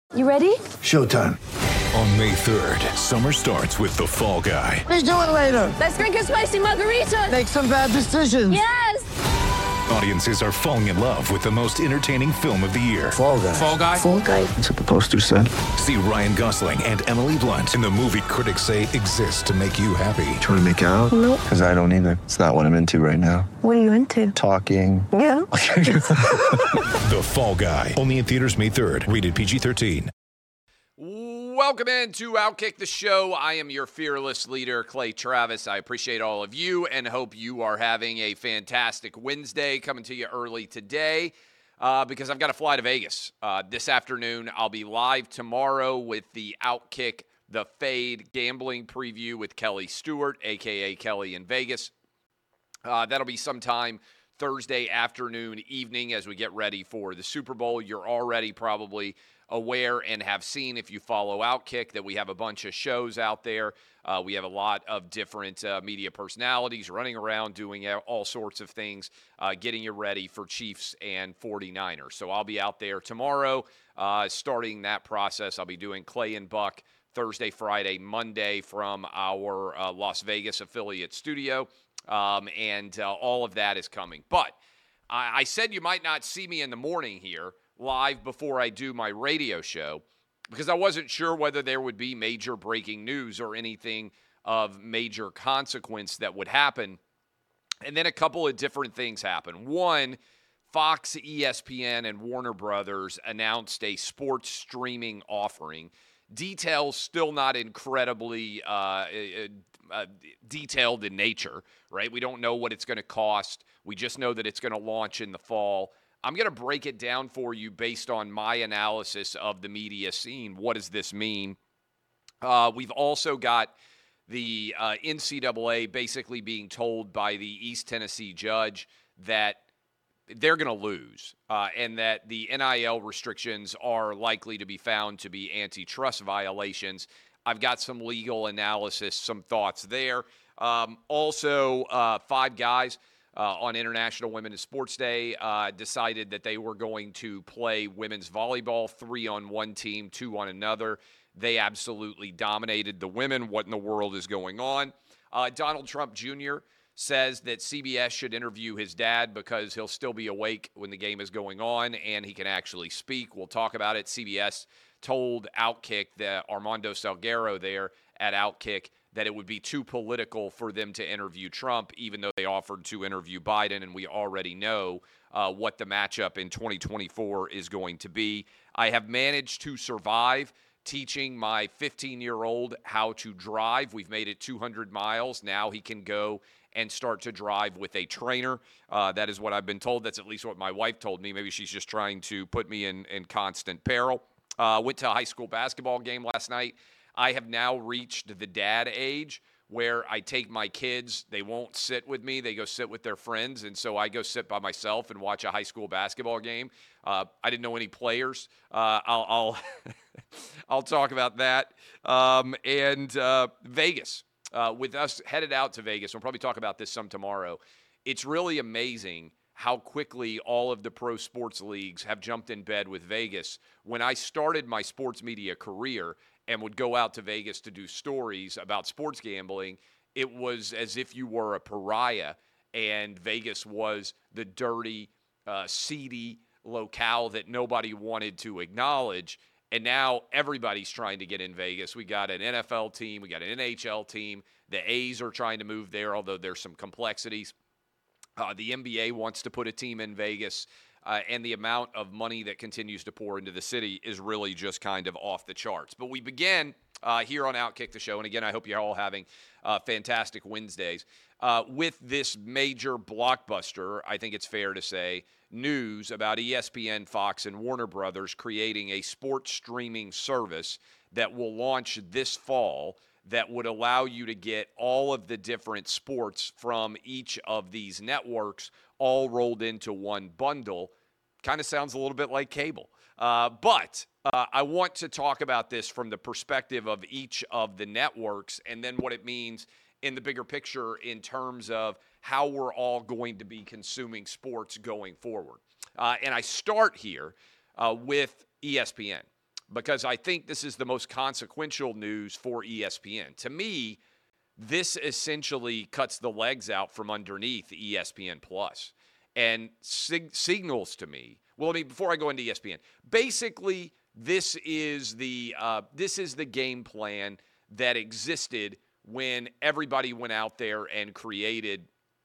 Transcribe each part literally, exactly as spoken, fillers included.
You ready? Showtime. On May third, summer starts with The Fall Guy. Let's do it later. Let's drink a spicy margarita. Make some bad decisions. Yes! Audiences are falling in love with the most entertaining film of the year. Fall Guy. Fall Guy? Fall Guy. That's what the poster said. See Ryan Gosling and Emily Blunt in the movie critics say exists to make you happy. Trying to make it out? Nope. Because I don't either. It's not what I'm into right now. What are you into? Talking. Yeah. The Fall Guy. Only in theaters May third. Rated P G thirteen. Welcome in to Outkick the Show. I am your fearless leader, Clay Travis. I appreciate all of you and hope you are having a fantastic Wednesday. Coming to you early today uh, because I've got to fly to Vegas uh, this afternoon. I'll be live tomorrow with the Outkick the Fade gambling preview with Kelly Stewart, a k a. Kelly in Vegas. Uh, that'll be sometime Thursday afternoon, evening as we get ready for the Super Bowl. You're already probably aware and have seen, if you follow Outkick, that we have a bunch of shows out there. Uh, we have a lot of different uh, media personalities running around doing all sorts of things, uh, getting you ready for Chiefs and forty-niners. So I'll be out there tomorrow uh, starting that process. I'll be doing Clay and Buck Thursday, Friday, Monday from our uh, Las Vegas affiliate studio, um, and uh, all of that is coming. But I-, I said you might not see me in the morning here live before I do my radio show because I wasn't sure whether there would be major breaking news or anything of major consequence that would happen. And then a couple of different things happened. One, Fox, E S P N, and Warner Brothers announced a sports streaming offering. Details still not incredibly uh, uh, detailed in nature, right? We don't know what it's going to cost. We just know that it's going to launch in the fall. I'm going to break it down for you based on my analysis of the media scene. What does this mean? Uh, we've also got the uh, N C double A basically being told by the East Tennessee judge that they're going to lose uh, and that the N I L restrictions are likely to be found to be antitrust violations. I've got some legal analysis, some thoughts there. Um, also, uh, Five Guys Uh, on International Women's Sports Day, uh, decided that they were going to play women's volleyball, three on one team, two on another. They absolutely dominated the women. What in the world is going on? Uh, Donald Trump Junior says that C B S should interview his dad because he'll still be awake when the game is going on and he can actually speak. We'll talk about it. C B S told Outkick, that Armando Salguero there at Outkick, that it would be too political for them to interview Trump, even though they offered to interview Biden, and we already know uh, what the matchup in twenty twenty-four is going to be. I have managed to survive teaching my fifteen-year-old how to drive. We've made it two hundred miles. Now he can go and start to drive with a trainer. Uh, that is what I've been told. That's at least what my wife told me. Maybe she's just trying to put me in, in constant peril. Uh, went to a high school basketball game last night. I have now reached the dad age where I take my kids. They won't sit with me. They go sit with their friends. And so I go sit by myself and watch a high school basketball game. Uh, I didn't know any players. Uh, I'll I'll, I'll talk about that. Um, and uh, Vegas, uh, with us headed out to Vegas, we'll probably talk about this some tomorrow. It's really amazing how quickly all of the pro sports leagues have jumped in bed with Vegas. When I started my sports media career and would go out to Vegas to do stories about sports gambling, it was as if you were a pariah, and Vegas was the dirty, uh, seedy locale that nobody wanted to acknowledge. And now everybody's trying to get in Vegas. We got an N F L team. We got an N H L team. The A's are trying to move there, although there's some complexities. Uh, the N B A wants to put a team in Vegas. Uh, and the amount of money that continues to pour into the city is really just kind of off the charts. But we begin uh, here on Outkick the Show. And again, I hope you're all having uh, fantastic Wednesdays. Uh, with this major blockbuster, I think it's fair to say, news about E S P N, Fox, and Warner Brothers creating a sports streaming service that will launch this fall that would allow you to get all of the different sports from each of these networks all rolled into one bundle. Kind of sounds a little bit like cable. Uh, but uh, I want to talk about this from the perspective of each of the networks and then what it means in the bigger picture in terms of how we're all going to be consuming sports going forward. Uh, and I start here uh, with E S P N. because I think this is the most consequential news for E S P N. To me, this essentially cuts the legs out from underneath E S P N Plus and sig- signals to me. Well, I mean, before I go into E S P N, basically, this is the uh, this is the game plan that existed when everybody went out there and created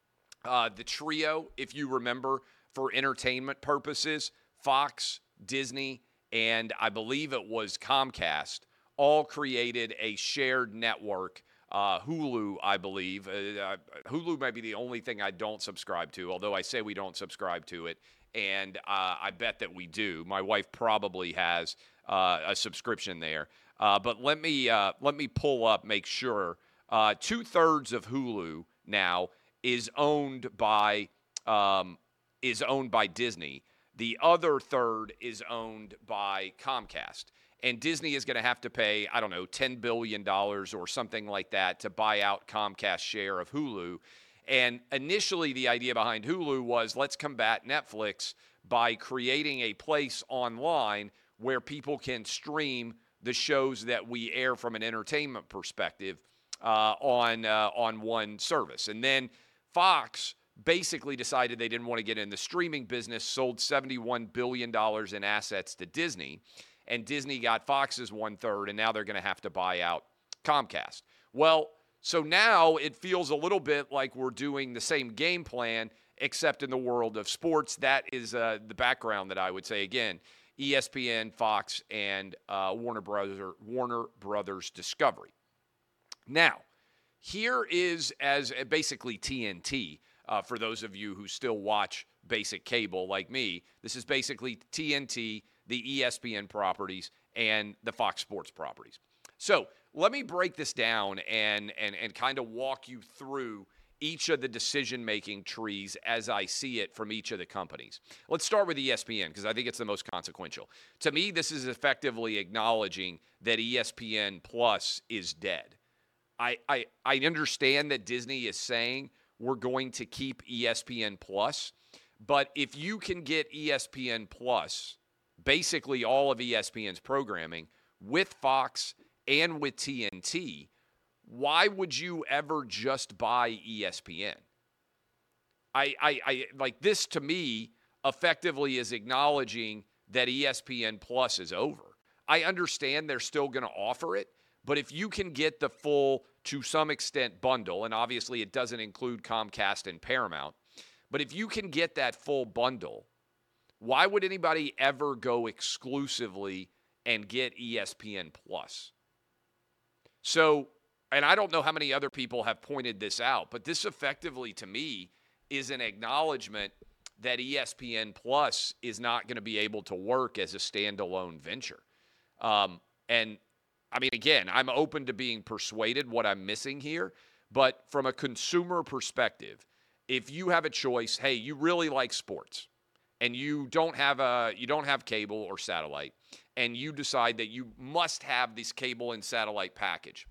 uh, the trio, if you remember, for entertainment purposes. Fox, Disney, and I believe it was Comcast all created a shared network. Uh, Hulu, I believe. Uh, Hulu might be the only thing I don't subscribe to, although I say we don't subscribe to it, and uh, I bet that we do. My wife probably has uh, a subscription there. Uh, but let me uh, let me pull up, make sure. Uh, two-thirds of Hulu now is owned by um, is owned by Disney. The other third is owned by Comcast. And Disney is going to have to pay, I don't know, ten billion dollars or something like that to buy out Comcast's share of Hulu. And initially, the idea behind Hulu was let's combat Netflix by creating a place online where people can stream the shows that we air from an entertainment perspective uh, on, uh, on one service. And then Fox basically decided they didn't want to get in the streaming business, sold seventy-one billion dollars in assets to Disney. And Disney got Fox's one-third, and now they're going to have to buy out Comcast. Well, so now it feels a little bit like we're doing the same game plan, except in the world of sports. That is uh, the background that I would say. Again, E S P N, Fox, and uh, Warner Brothers, Warner Brothers Discovery. Now, here is as uh, basically T N T. Uh, for those of you who still watch basic cable like me, this is basically T N T, the E S P N properties, and the Fox Sports properties. So let me break this down and and and kind of walk you through each of the decision-making trees as I see it from each of the companies. Let's start with E S P N because I think it's the most consequential. To me, this is effectively acknowledging that E S P N Plus is dead. I I, I understand that Disney is saying we're going to keep E S P N Plus, but if you can get E S P N Plus, basically all of E S P N's programming, with Fox and with T N T, why would you ever just buy E S P N? I, I, I like this to me effectively is acknowledging that E S P N Plus is over. I understand they're still going to offer it, but if you can get the full, to some extent, bundle, and obviously it doesn't include Comcast and Paramount, but if you can get that full bundle, why would anybody ever go exclusively and get E S P N Plus? So, and I don't know how many other people have pointed this out, but this effectively, to me, is an acknowledgement that E S P N Plus is not going to be able to work as a standalone venture. Um, and, I mean, again, I'm open to being persuaded what I'm missing here, but from a consumer perspective, if you have a choice, hey, you really like sports, and you don't have a you don't have cable or satellite, and you decide that you must have this cable and satellite package,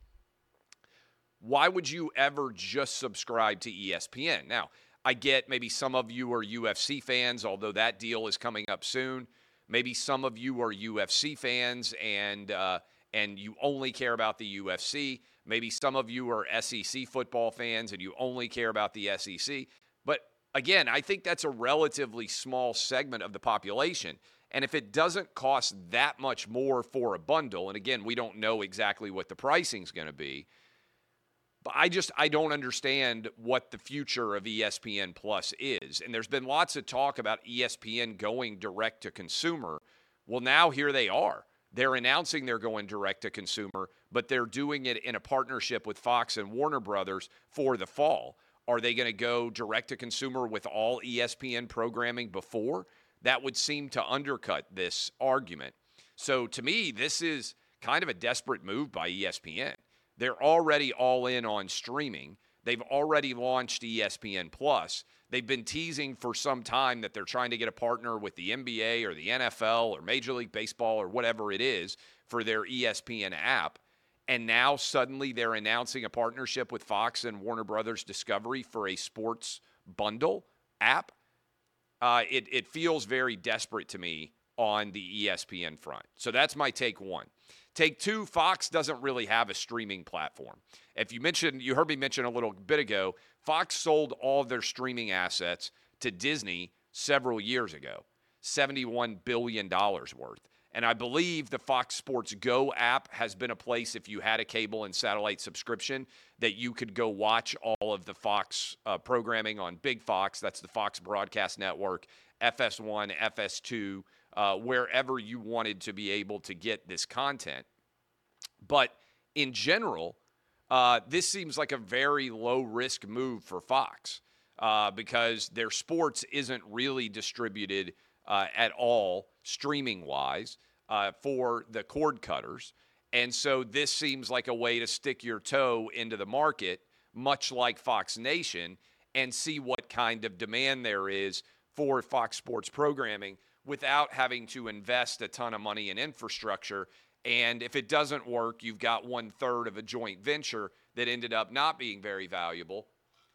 why would you ever just subscribe to E S P N? Now, I get maybe some of you are U F C fans, although that deal is coming up soon. Maybe some of you are U F C fans and uh, and you only care about the U F C. Maybe some of you are S E C football fans and you only care about the S E C. But again, I think that's a relatively small segment of the population. And if it doesn't cost that much more for a bundle, and again, we don't know exactly what the pricing is going to be, but I just, I don't understand what the future of E S P N Plus is. And there's been lots of talk about E S P N going direct to consumer. Well, now here they are. They're announcing they're going direct to consumer, but they're doing it in a partnership with Fox and Warner Brothers for the fall. Are they going to go direct to consumer with all E S P N programming before? That would seem to undercut this argument. So to me, this is kind of a desperate move by E S P N. They're already all in on streaming. They've already launched E S P N Plus. They've been teasing for some time that they're trying to get a partner with the N B A or the N F L or Major League Baseball or whatever it is for their E S P N app. And now suddenly they're announcing a partnership with Fox and Warner Brothers Discovery for a sports bundle app. Uh, it, it feels very desperate to me on the E S P N front. So that's my take one. Take two, Fox doesn't really have a streaming platform. If you mentioned, you heard me mention a little bit ago, Fox sold all of their streaming assets to Disney several years ago, seventy-one billion dollars worth. And I believe the Fox Sports Go app has been a place, if you had a cable and satellite subscription, that you could go watch all of the Fox uh, programming on Big Fox. That's the Fox Broadcast Network, F S one, F S two, uh, wherever you wanted to be able to get this content. But in general, uh, this seems like a very low-risk move for Fox uh, because their sports isn't really distributed uh, at all streaming-wise uh, for the cord cutters. And so this seems like a way to stick your toe into the market, much like Fox Nation, and see what kind of demand there is for Fox Sports programming without having to invest a ton of money in infrastructure. And if it doesn't work, you've got one-third of a joint venture that ended up not being very valuable.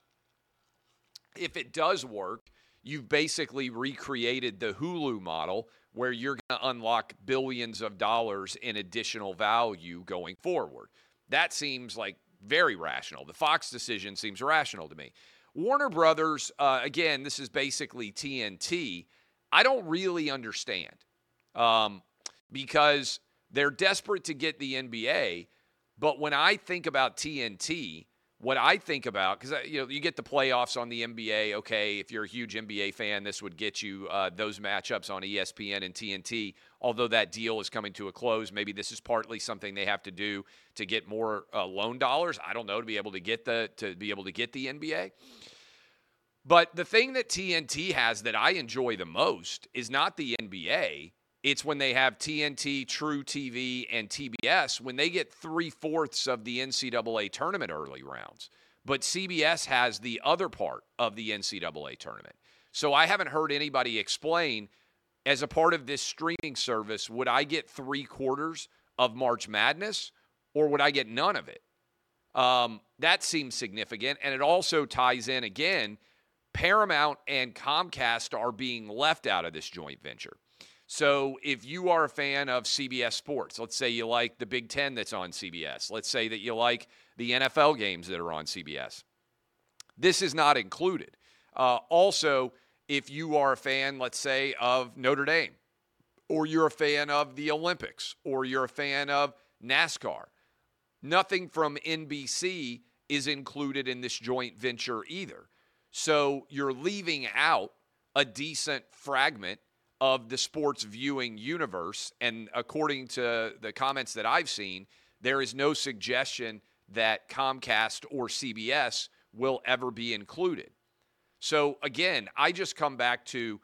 If it does work, you've basically recreated the Hulu model where you're going to unlock billions of dollars in additional value going forward. That seems like very rational. The Fox decision seems rational to me. Warner Brothers, uh, again, this is basically T N T. I don't really understand um, because they're desperate to get the N B A. But when I think about T N T, what I think about, because you know you get the playoffs on the N B A. Okay, if you're a huge N B A fan, this would get you uh, those matchups on E S P N and T N T. Although that deal is coming to a close, maybe this is partly something they have to do to get more uh, loan dollars. I don't know, to be able to get the to be able to get the N B A. But the thing that T N T has that I enjoy the most is not the N B A. It's when they have T N T, True T V, and T B S, when they get three-fourths of the N C double A tournament early rounds. But C B S has the other part of the N C double A tournament. So I haven't heard anybody explain, as a part of this streaming service, would I get three-quarters of March Madness, or would I get none of it? Um, that seems significant, and it also ties in, again, Paramount and Comcast are being left out of this joint venture. So if you are a fan of C B S Sports, let's say you like the Big Ten that's on C B S. Let's say that you like the N F L games that are on C B S. This is not included. Uh, also, if you are a fan, let's say, of Notre Dame, or you're a fan of the Olympics, or you're a fan of NASCAR, nothing from N B C is included in this joint venture either. So you're leaving out a decent fragment of the sports viewing universe. And according to the comments that I've seen, there is no suggestion that Comcast or C B S will ever be included. So again, I just come back to,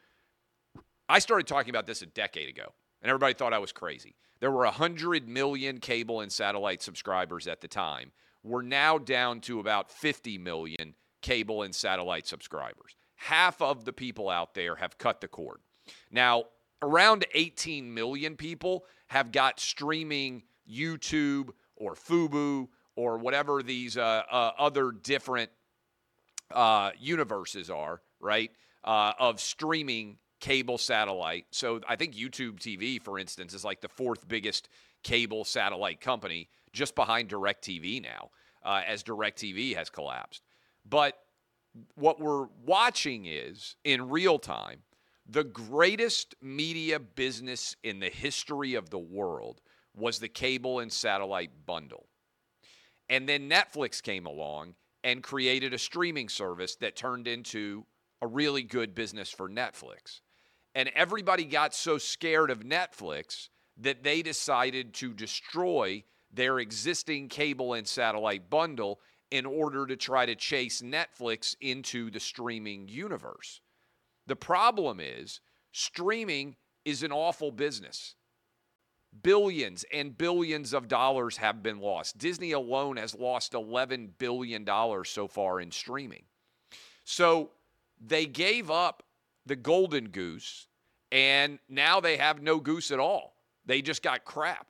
I started talking about this a decade ago, and everybody thought I was crazy. There were one hundred million cable and satellite subscribers at the time. We're now down to about fifty million cable and satellite subscribers. Half of the people out there have cut the cord. Now, around eighteen million people have got streaming YouTube or Fubo or whatever these uh, uh, other different uh, universes are, right, uh, of streaming cable satellite. So I think YouTube T V, for instance, is like the fourth biggest cable satellite company, just behind DirecTV now, uh, as DirecTV has collapsed. But what we're watching is, in real time, the greatest media business in the history of the world was the cable and satellite bundle. And then Netflix came along and created a streaming service that turned into a really good business for Netflix. And everybody got so scared of Netflix that they decided to destroy their existing cable and satellite bundle in order to try to chase Netflix into the streaming universe. The problem is, streaming is an awful business. Billions and billions of dollars have been lost. Disney alone has lost eleven billion dollars so far in streaming. So they gave up the golden goose, and now they have no goose at all. They just got crap.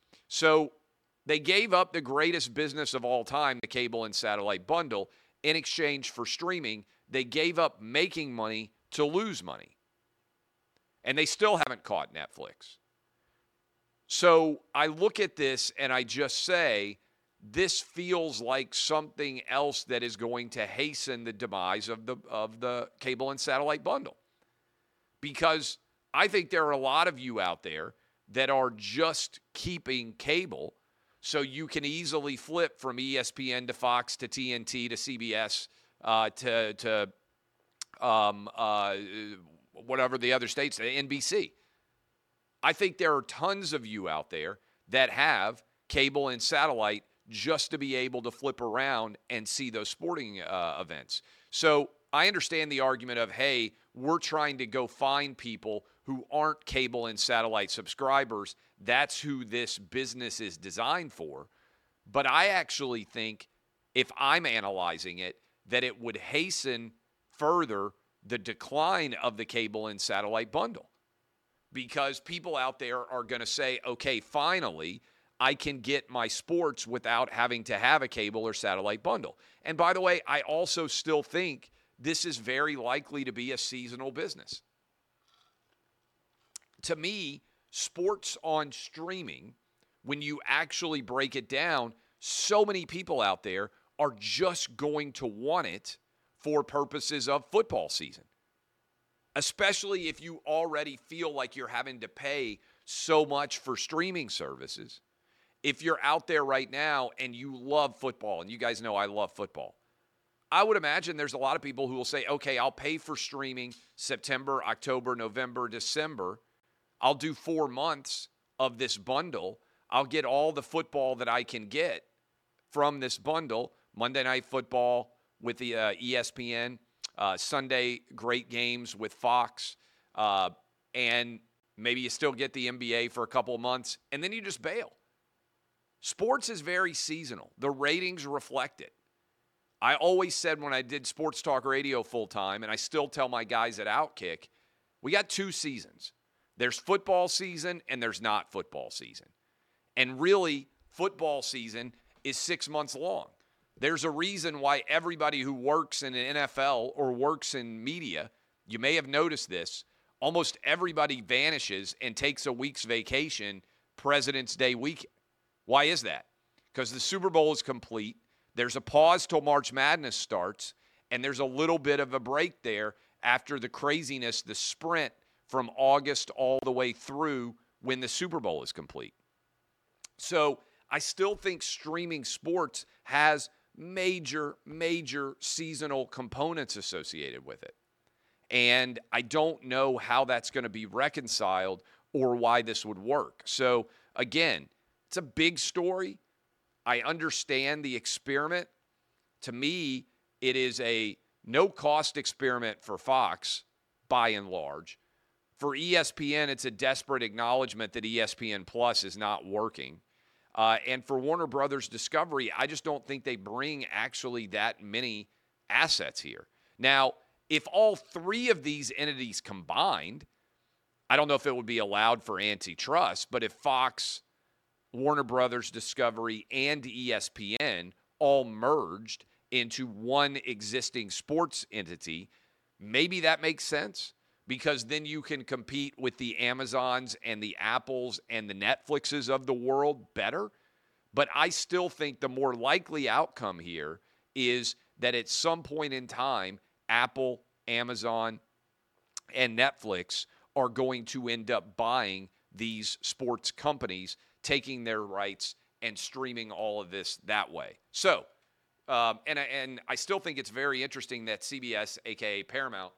So they gave up the greatest business of all time, the cable and satellite bundle, in exchange for streaming. They gave up making money to lose money. And they still haven't caught Netflix. So I look at this and I just say, this feels like something else that is going to hasten the demise of the of the cable and satellite bundle. Because I think there are a lot of you out there that are just keeping cable so you can easily flip from E S P N to Fox to T N T to C B S uh, to, to um, uh, whatever the other states, N B C. I think there are tons of you out there that have cable and satellite just to be able to flip around and see those sporting uh, events. So I understand the argument of, hey, we're trying to go find people who aren't cable and satellite subscribers. That's who this business is designed for. But I actually think, if I'm analyzing it, that it would hasten further the decline of the cable and satellite bundle. Because people out there are going to say, okay, finally, I can get my sports without having to have a cable or satellite bundle. And by the way, I also still think this is very likely to be a seasonal business. To me, sports on streaming, when you actually break it down, so many people out there are just going to want it for purposes of football season. Especially if you already feel like you're having to pay so much for streaming services. If you're out there right now and you love football, and you guys know I love football, I would imagine there's a lot of people who will say, okay, I'll pay for streaming September, October, November, December. I'll do four months of this bundle. I'll get all the football that I can get from this bundle. Monday Night Football with the uh, E S P N, uh, Sunday great games with Fox, uh, and maybe you still get the N B A for a couple of months, and then you just bail. Sports is very seasonal. The ratings reflect it. I always said when I did sports talk radio full time, and I still tell my guys at Outkick, we got two seasons. There's football season and there's not football season. And really, football season is six months long. There's a reason why everybody who works in the N F L or works in media, you may have noticed this, almost everybody vanishes and takes a week's vacation President's Day weekend. Why is that? Because the Super Bowl is complete. There's a pause till March Madness starts, and there's a little bit of a break there after the craziness, the sprint from August all the way through when the Super Bowl is complete. So I still think streaming sports has major, major seasonal components associated with it. And I don't know how that's going to be reconciled or why this would work. So again, it's a big story. I understand the experiment. To me, it is a no-cost experiment for Fox, by and large. For E S P N, it's a desperate acknowledgement that E S P N Plus is not working. Uh, and for Warner Brothers Discovery, I just don't think they bring actually that many assets here. Now, if all three of these entities combined, I don't know if it would be allowed for antitrust, but if Fox, Warner Brothers Discovery, and E S P N all merged into one existing sports entity, maybe that makes sense, because then you can compete with the Amazons and the Apples and the Netflixes of the world better. But I still think the more likely outcome here is that at some point in time, Apple, Amazon, and Netflix are going to end up buying these sports companies, taking their rights and streaming all of this that way. So, um, and, and I still think it's very interesting that C B S, a k a. Paramount,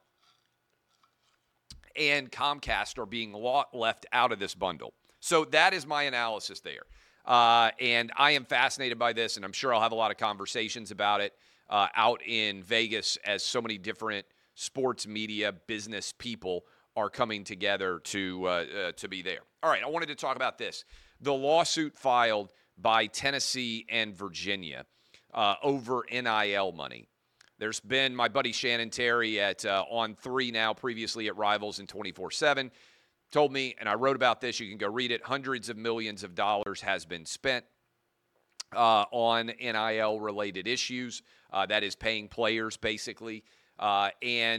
and Comcast are being left out of this bundle. So that is my analysis there. Uh, and I am fascinated by this, and I'm sure I'll have a lot of conversations about it uh, out in Vegas as so many different sports media business people are coming together to uh, uh, to be there. All right, I wanted to talk about this. The lawsuit filed by Tennessee and Virginia uh, over N I L money. There's been my buddy Shannon Terry at uh, On three now, previously at Rivals and twenty-four seven, told me, and I wrote about this, you can go read it, hundreds of millions of dollars has been spent uh, on N I L-related issues. Uh, that is paying players, basically. Uh, and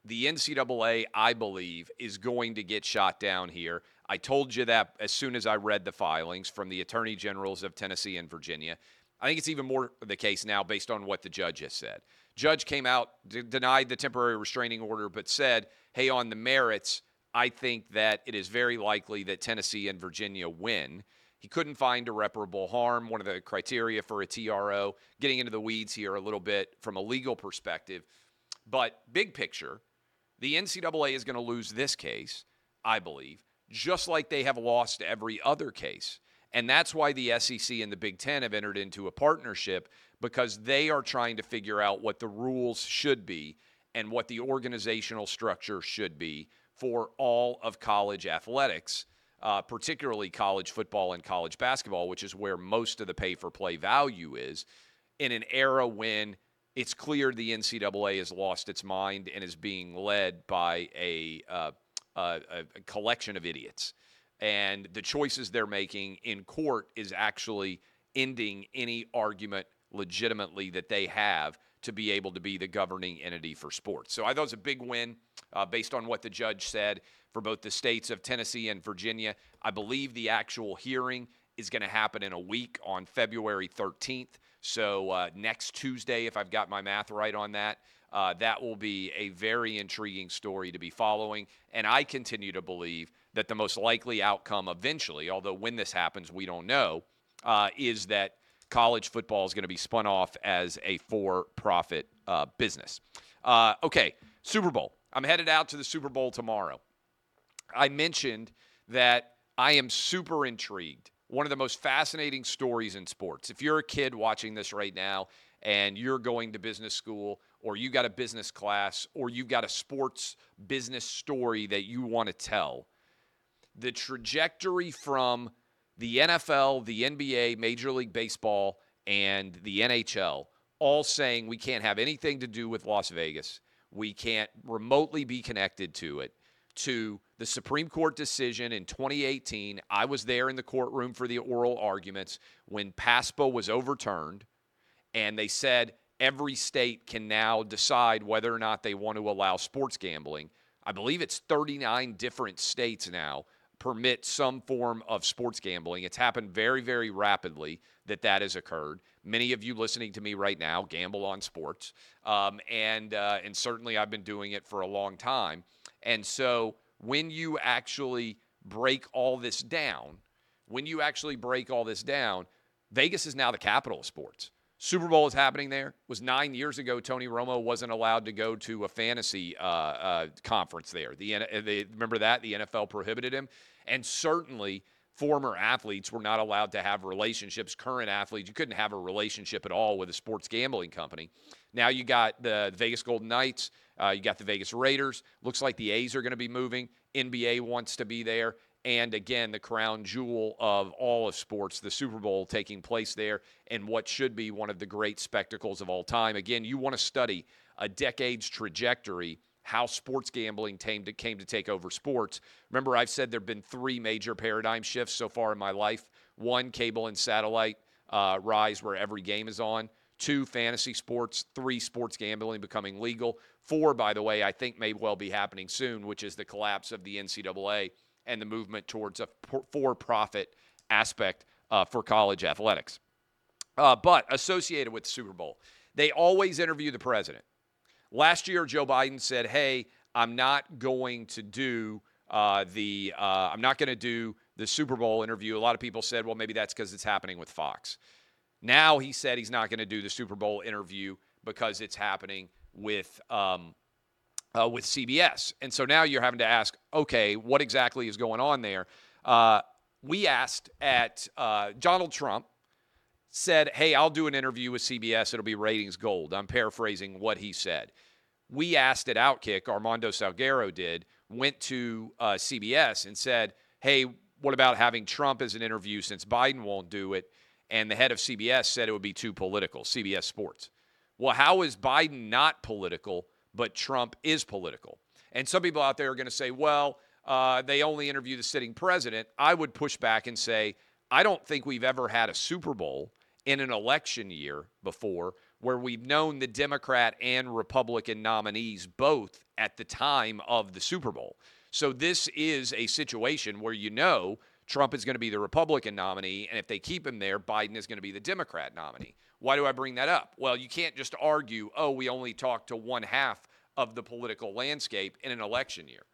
the N C double A, I believe, is going to get shot down here. I told you that as soon as I read the filings from the attorney generals of Tennessee and Virginia. I think it's even more the case now based on what the judge has said. Judge came out, d- denied the temporary restraining order, but said, hey, on the merits, I think that it is very likely that Tennessee and Virginia win. He couldn't find irreparable harm, one of the criteria for a T R O. Getting into the weeds here a little bit from a legal perspective. But big picture, the N C double A is going to lose this case, I believe, just like they have lost every other case. And that's why the S E C and the Big Ten have entered into a partnership, because they are trying to figure out what the rules should be and what the organizational structure should be for all of college athletics, uh, particularly college football and college basketball, which is where most of the pay-for-play value is, in an era when it's clear the N C double A has lost its mind and is being led by a, uh, a, a collection of idiots. And the choices they're making in court is actually ending any argument legitimately that they have to be able to be the governing entity for sports. So I thought it was a big win uh, based on what the judge said for both the states of Tennessee and Virginia. I believe the actual hearing is going to happen in a week on February thirteenth. So uh, next Tuesday, if I've got my math right on that, uh, that will be a very intriguing story to be following. And I continue to believe that the most likely outcome eventually, although when this happens, we don't know, uh, is that college football is going to be spun off as a for-profit uh, business. Uh, okay, Super Bowl. I'm headed out to the Super Bowl tomorrow. I mentioned that I am super intrigued. One of the most fascinating stories in sports. If you're a kid watching this right now and you're going to business school, or you got a business class, or you've got a sports business story that you want to tell, the trajectory from the N F L, the N B A, Major League Baseball, and the N H L all saying we can't have anything to do with Las Vegas, we can't remotely be connected to it, to the Supreme Court decision in twenty eighteen. I was there in the courtroom for the oral arguments when PASPA was overturned, and they said every state can now decide whether or not they want to allow sports gambling. I believe it's thirty-nine different states now permit some form of sports gambling. It's happened very, very rapidly that that has occurred. Many of you listening to me right now gamble on sports, um, and uh, and certainly I've been doing it for a long time. And so when you actually break all this down, when you actually break all this down, Vegas is now the capital of sports. Super Bowl is happening there. It was nine years ago Tony Romo wasn't allowed to go to a fantasy uh, uh, conference there. The, the remember that? The N F L prohibited him. And certainly former athletes were not allowed to have relationships. Current athletes, you couldn't have a relationship at all with a sports gambling company. Now you got the Vegas Golden Knights. Uh, you got the Vegas Raiders. Looks like the A's are going to be moving. N B A wants to be there. And again, the crown jewel of all of sports, the Super Bowl taking place there, and what should be one of the great spectacles of all time. Again, you want to study a decade's trajectory, how sports gambling came to, came to take over sports. Remember, I've said there have been three major paradigm shifts so far in my life. One, cable and satellite uh, rise where every game is on. Two, fantasy sports. Three, sports gambling becoming legal. Four, by the way, I think may well be happening soon, which is the collapse of the N C double A and the movement towards a for-profit aspect uh, for college athletics. Uh, but associated with the Super Bowl, they always interview the president. Last year, Joe Biden said, hey, I'm not going to do uh, the uh, I'm not going to do the Super Bowl interview. A lot of people said, well, maybe that's because it's happening with Fox. Now he said he's not going to do the Super Bowl interview because it's happening with um, Uh, with C B S. And so now you're having to ask, okay, what exactly is going on there? Uh, we asked at uh, Donald Trump said, hey, I'll do an interview with C B S. It'll be ratings gold. I'm paraphrasing what he said. We asked at Outkick, Armando Salguero did, went to uh, C B S and said, hey, what about having Trump as an interview since Biden won't do it? And the head of C B S said it would be too political, C B S Sports. Well, how is Biden not political, but Trump is political? And some people out there are going to say, well, uh, they only interview the sitting president. I would push back and say, I don't think we've ever had a Super Bowl in an election year before where we've known the Democrat and Republican nominees both at the time of the Super Bowl. So this is a situation where you know Trump is going to be the Republican nominee, and if they keep him there, Biden is going to be the Democrat nominee. Why do I bring that up? Well, you can't just argue, oh, we only talk to one half of the political landscape in an election year.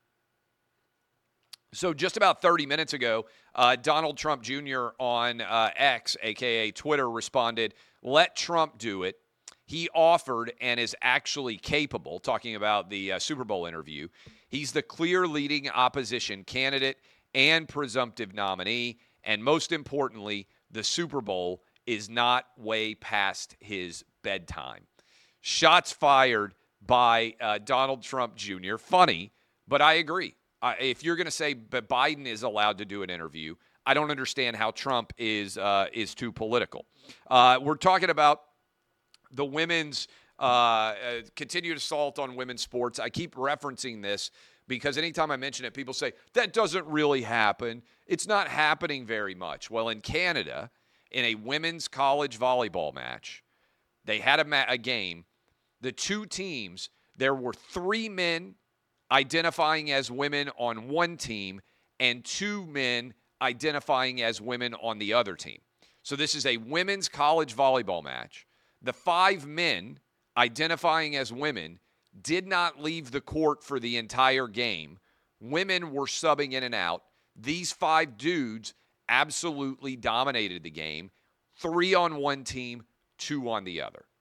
So just about thirty minutes ago, uh, Donald Trump Junior on uh, X, a k a. Twitter, responded, "Let Trump do it. He offered and is actually capable," talking about the uh, Super Bowl interview. "He's the clear leading opposition candidate and presumptive nominee. And most importantly, the Super Bowl is not way past his bedtime." Shots fired by uh, Donald Trump Junior Funny, but I agree. Uh, if you're going to say but Biden is allowed to do an interview, I don't understand how Trump is uh, is too political. Uh, we're talking about the women's uh, uh, continued assault on women's sports. I keep referencing this because anytime I mention it, people say, that doesn't really happen. It's not happening very much. Well, in Canada, in a women's college volleyball match, they had a, ma- a game. The two teams, there were three men identifying as women on one team and two men identifying as women on the other team. So this is a women's college volleyball match. The five men identifying as women did not leave the court for the entire game. Women were subbing in and out. These five dudes absolutely dominated the game. Three on one team, two on the other.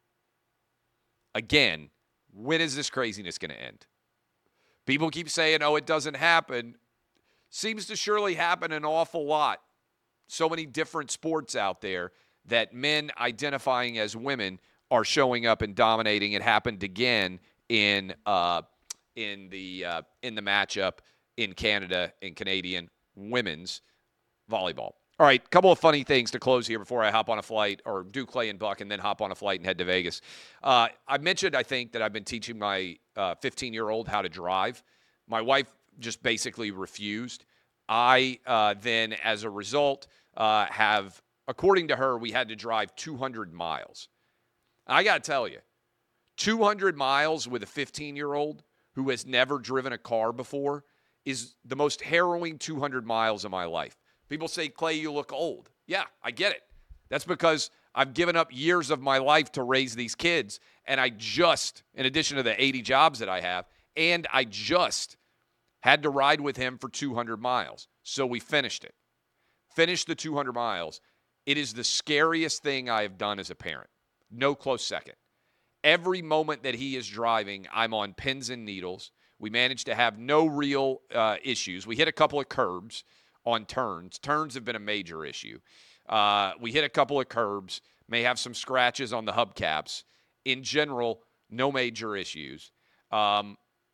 Again, when is this craziness going to end? People keep saying, oh, it doesn't happen. Seems to surely happen an awful lot. So many different sports out there that men identifying as women are showing up and dominating. It happened again in uh, in the uh, in the matchup in Canada in Canadian women's volleyball. All right, a couple of funny things to close here before I hop on a flight or do Clay and Buck and then hop on a flight and head to Vegas. Uh, I mentioned, I think, that I've been teaching my uh, fifteen-year-old how to drive. My wife just basically refused. I uh, then, as a result, uh, have, according to her, we had to drive two hundred miles. I got to tell you, two hundred miles with a fifteen-year-old who has never driven a car before is the most harrowing two hundred miles of my life. People say, Clay, you look old. Yeah, I get it. That's because I've given up years of my life to raise these kids, and I just, in addition to the eighty jobs that I have, and I just had to ride with him for two hundred miles. So we finished it. Finished the two hundred miles. It is the scariest thing I have done as a parent. No close second. Every moment that he is driving, I'm on pins and needles. We managed to have no real uh, issues. We hit a couple of curbs on turns. Turns have been a major issue. Uh, we hit a couple of curbs, may have some scratches on the hubcaps. In general, no major issues. Um,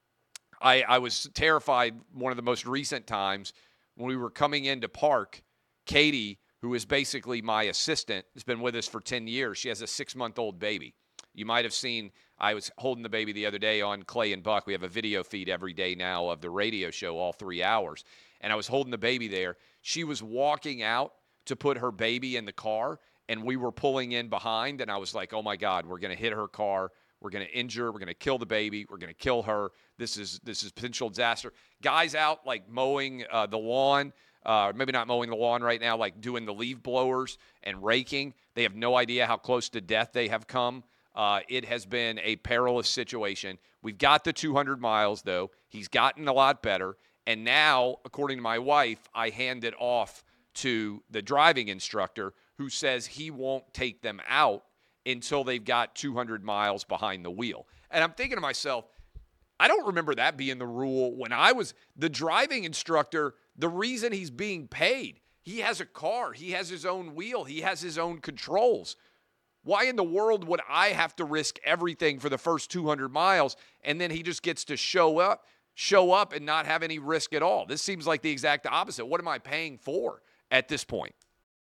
I, I was terrified one of the most recent times when we were coming into park. Katie, who is basically my assistant, has been with us for ten years. She has a six-month-old baby. You might have seen, I was holding the baby the other day on Clay and Buck. We have a video feed every day now of the radio show, all three hours. And I was holding the baby there. She was walking out to put her baby in the car, and we were pulling in behind. And I was like, oh, my God, we're going to hit her car. We're going to injure. We're going to kill the baby. We're going to kill her. This is this is potential disaster. Guys out, like, mowing uh, the lawn. Uh, maybe not mowing the lawn right now, like doing the leaf blowers and raking. They have no idea how close to death they have come. Uh, it has been a perilous situation. We've got the two hundred miles, though. He's gotten a lot better. And now, according to my wife, I hand it off to the driving instructor who says he won't take them out until they've got two hundred miles behind the wheel. And I'm thinking to myself, I don't remember that being the rule when I was the driving instructor. The reason he's being paid, he has a car, he has his own wheel, he has his own controls. Why in the world would I have to risk everything for the first two hundred miles and then he just gets to show up, show up and not have any risk at all? This seems like the exact opposite. What am I paying for at this point?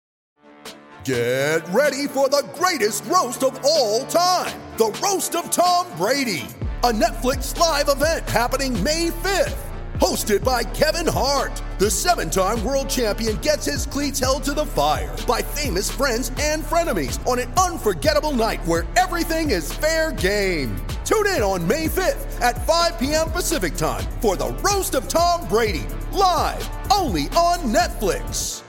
Get ready for the greatest roast of all time, the Roast of Tom Brady, a Netflix live event happening May fifth. hosted by Kevin Hart. The seven-time world champion gets his cleats held to the fire by famous friends and frenemies on an unforgettable night where everything is fair game. Tune in on May fifth at five p.m. Pacific time for the Roast of Tom Brady, live only on Netflix.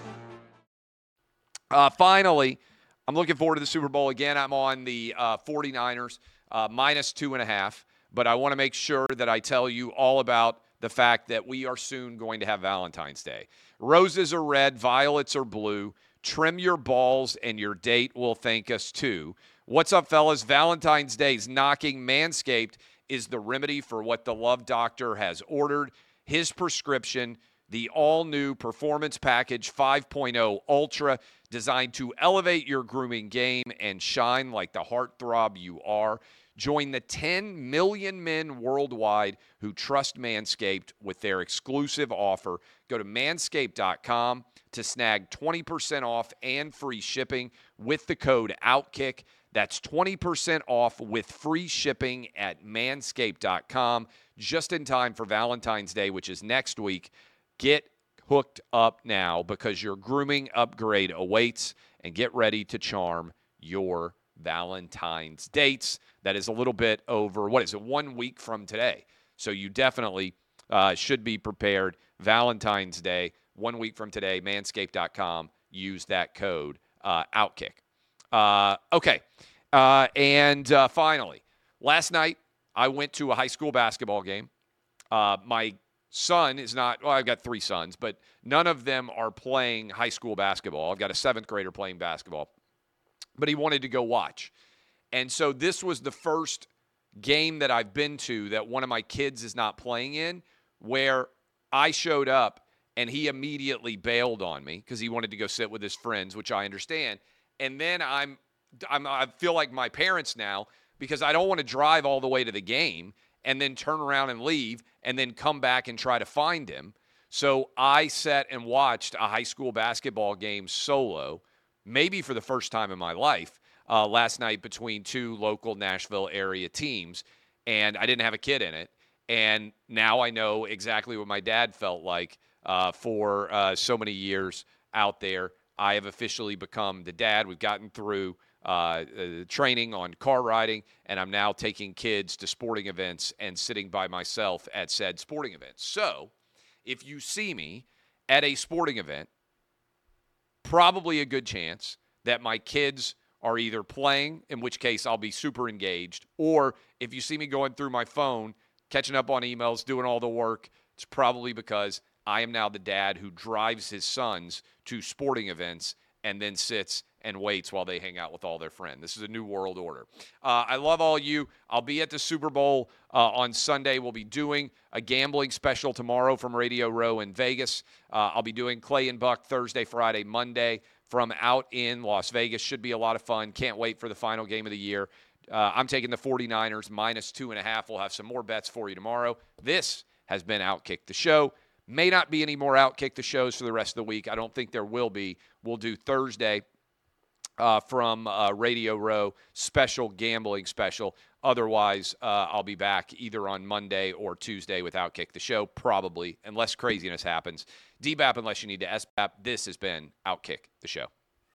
Uh, finally, I'm looking forward to the Super Bowl again. I'm on the uh, 49ers uh, minus two and a half, but I want to make sure that I tell you all about the fact that we are soon going to have Valentine's Day. Roses are red, violets are blue. Trim your balls and your date will thank us too. What's up, fellas? Valentine's Day is knocking. Manscaped is the remedy for what the Love Doctor has ordered. His prescription, the all-new Performance Package five point oh Ultra, designed to elevate your grooming game and shine like the heartthrob you are. Join the ten million men worldwide who trust Manscaped with their exclusive offer. Go to manscaped dot com to snag twenty percent off and free shipping with the code OUTKICK. That's twenty percent off with free shipping at manscaped dot com, just in time for Valentine's Day, which is next week. Get hooked up now because your grooming upgrade awaits, and get ready to charm your Valentine's dates. That is a little bit over, what is it, one week from today. So you definitely uh, should be prepared. Valentine's Day, one week from today, manscaped dot com. Use that code uh, OUTKICK. Uh, okay, uh, and uh, finally, last night I went to a high school basketball game. Uh, my son is not, well, I've got three sons, but none of them are playing high school basketball. I've got a seventh grader playing basketball, but he wanted to go watch. And so this was the first game that I've been to that one of my kids is not playing in, where I showed up and he immediately bailed on me because he wanted to go sit with his friends, which I understand. And then I'm, I'm I feel like my parents now because I don't want to drive all the way to the game and then turn around and leave and then come back and try to find him. So I sat and watched a high school basketball game solo, maybe for the first time in my life, uh, last night between two local Nashville area teams, and I didn't have a kid in it. And now I know exactly what my dad felt like uh, for uh, so many years out there. I have officially become the dad. We've gotten through uh, uh, training on car riding, and I'm now taking kids to sporting events and sitting by myself at said sporting events. So if you see me at a sporting event, probably a good chance that my kids are either playing, in which case I'll be super engaged, or if you see me going through my phone, catching up on emails, doing all the work, it's probably because I am now the dad who drives his sons to sporting events and then sits and waits while they hang out with all their friends. This is a new world order. Uh, I love all you. I'll be at the Super Bowl uh, on Sunday. We'll be doing a gambling special tomorrow from Radio Row in Vegas. Uh, I'll be doing Clay and Buck Thursday, Friday, Monday from out in Las Vegas. Should be a lot of fun. Can't wait for the final game of the year. Uh, I'm taking the 49ers minus two and a half. We'll have some more bets for you tomorrow. This has been Outkick the Show. May not be any more Outkick the Shows for the rest of the week. I don't think there will be. We'll do Thursday uh, from uh, Radio Row, special gambling special. Otherwise, uh, I'll be back either on Monday or Tuesday with Outkick the Show, probably, unless craziness happens. D B A P unless you need to S B A P. This has been Outkick the Show.